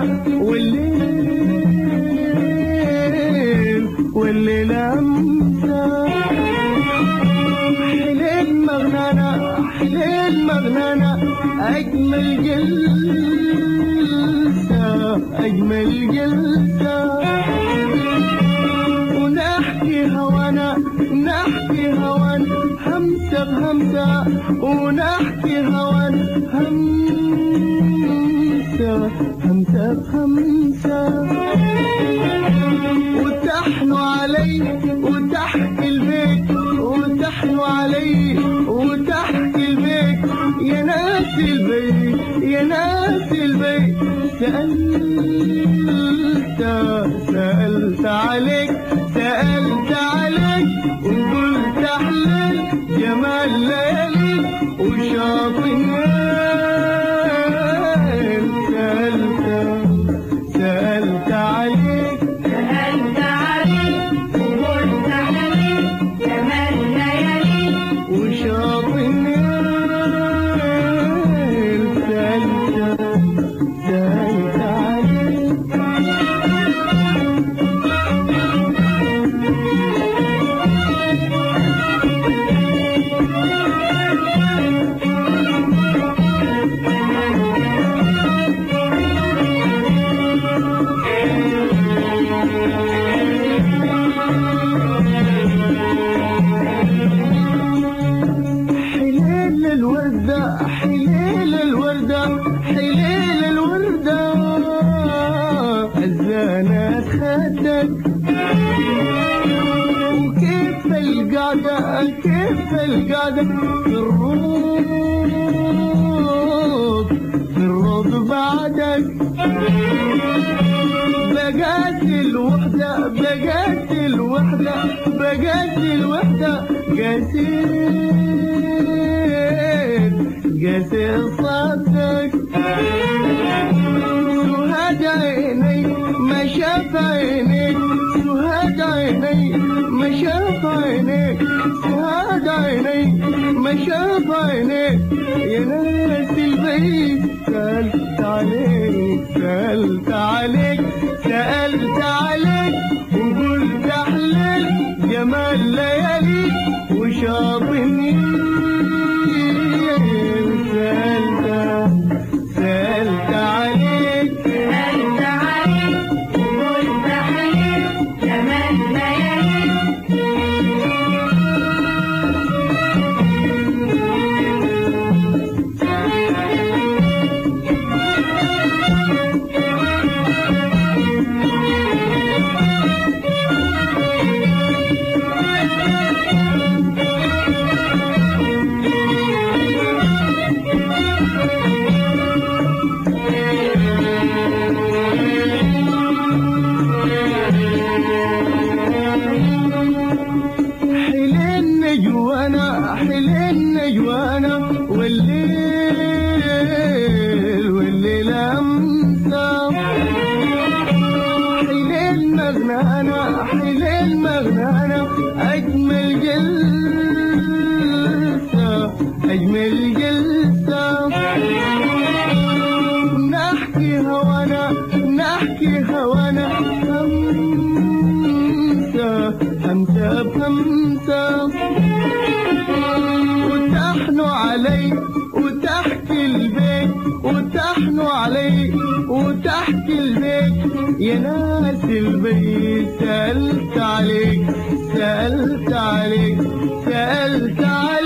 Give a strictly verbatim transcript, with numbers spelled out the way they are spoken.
والليل والليل أمسى حليل مغنانا حليل مغنانا أجمل جلسة أجمل جلسة ونحكي هوانا نحكي هوان همسة بهمسة ونحكي هوان همسة همسة بهمسة وتحنوا علي وتحكي البيت وتحنوا علي وتحكي البيت يا ناس البيت يا ناس البيت سألت سألت عليك سألت عليك وقلت أحلل جمال ليالي وشاطئ النيل سألت سألت عليك سألت عليك وقلت أحلل جمال ليالي وشاطئ النيل سألت سألت عليك حليل الوردة حليل الوردة حليل الوردة الزانت خدك وكيف القعدة كيف القعدة في الروض في الروض بعدك بقات الوحدة بقات الوحدة بقات الوحدة قاسيت قاسيت صوتك سهاد عيني ما شاف عينيك سهاد عيني ما شاف عينيك سهاد عيني ما شاف عينيك يا ناس البيت سألت عليك سألت عليك سألت عليك وقلت أحلل جمال ليالي وشاطئ النيل سألت سألت عليك سألت عليك وقلت أحلل جمال ليالي حلين نجوانا حلين نجوانا والليل والليل أمسى حلين مغنانا حلين مغنانا أجمل جلسة أجمل جلسة نحكي هوانا نحكي هوانا همسة همسة بهمسة وتحنوا علي وتحكي البيت وتحنوا علي وتحكي البيت يا ناس البيت سألت عليك سألت عليك سألت عليك